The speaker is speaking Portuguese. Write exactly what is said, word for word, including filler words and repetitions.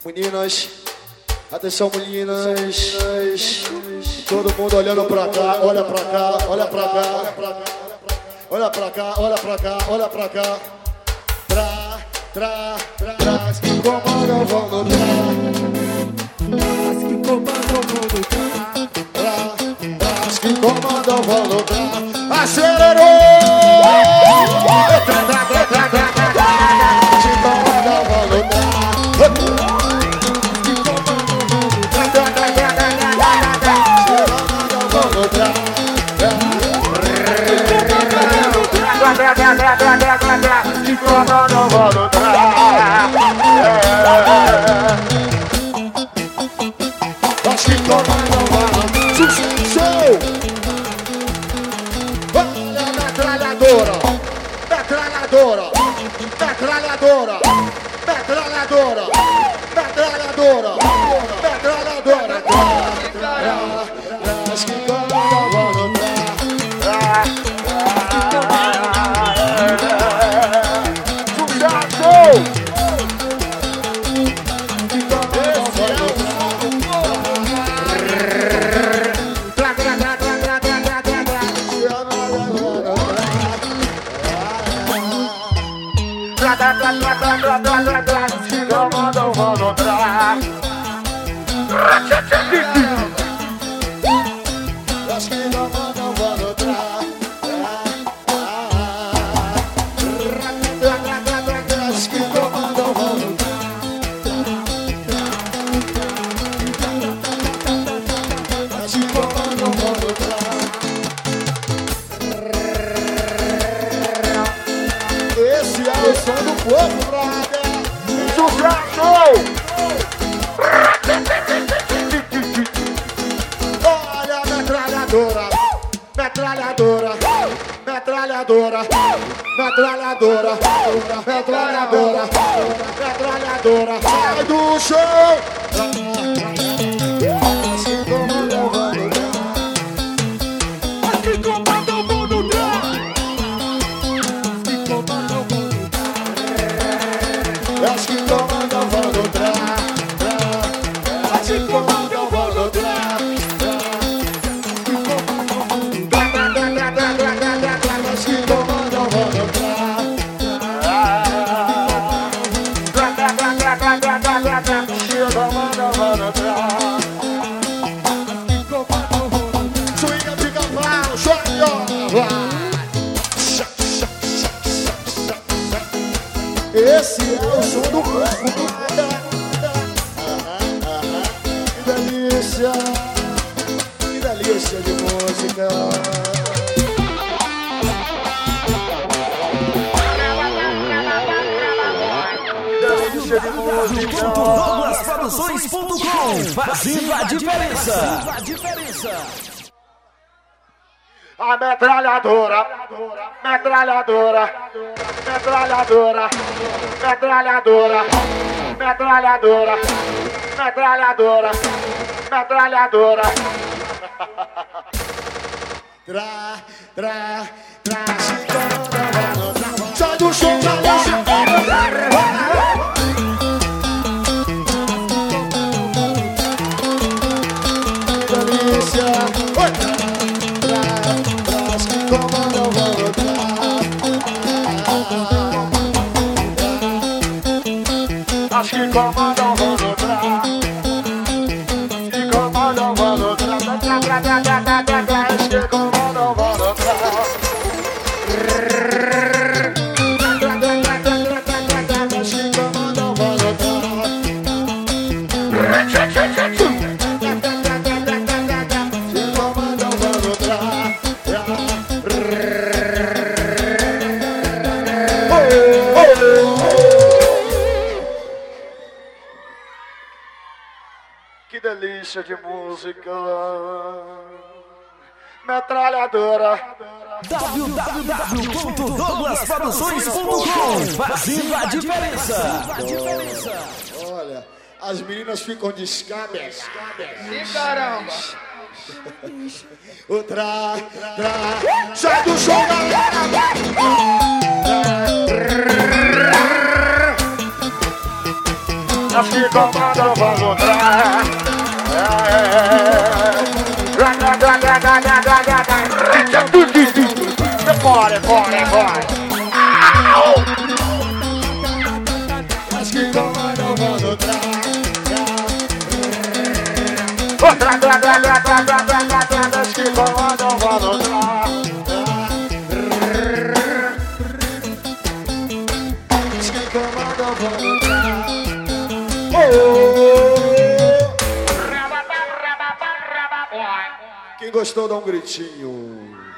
Meninas, atenção meninas, todo mundo olhando pra cá, olha pra cá, olha pra cá, olha pra cá, olha pra cá, olha pra cá, olha pra cá. Tra, tra, tra, trás que comandam vão no tra. Trás que comandam vão no tra. Trás que comandam vão no tra. Acelerou! Tra, tra, tra, tra, tra, tra, tra. Que comandam vão no tra. Que comandam vão no tra. Acho que comandam vão no show. Olha a metralhadora, metralhadora, metralhadora, metralhadora, metralhadora, metralhadora. Acho que comandam vão no tra. Comandam vão no tra. Acho que comandam vão no tra. Acho que comandam vão no tra. Acho que comandam vão no tra. Esse é o som do povo, brother. Sucesso! Olha a metralhadora, metralhadora, metralhadora, metralhadora, metralhadora, metralhadora. Sai do chão! Assim comandam vão no tra. Assim comandam vão no tra. Assim comandam vão no tra. Acho que comandam vão no tra. Acho que comandam vão no tra. Acho que comandam vão no tra. Comandam vão no tra. Swinga de cavalo, chora. Esse é o som do povo. Que delícia, que delícia de música. Delícia de música. douglas produções ponto com, fazendo a diferença. A metralhadora, metralhadora, metralhadora, metralhadora, metralhadora, metralhadora, metralhadora. Tra, tra, tra, sai do chão, sai do chão. Delícia. Comandam vão no tra. Acho que comandam vão no tra. Que comandam vão no tra. Acho que comandam vão no tra. Acho que comandam vão no tra. Que delícia de música. Metralhadora. w w w ponto douglas produções ponto com, fazendo a diferença. Olha, as meninas ficam descabeçadas. Ih, caramba. O tra, tra, sai do chão, galera. As que comandam vão lutar. Bora, bora, bora. As que comandam vão lutar. Outra, outra, outra, outra, outra, outra, outra. As que comandam vão lutar. As que comandam vão lutar. Quem gostou dá um gritinho.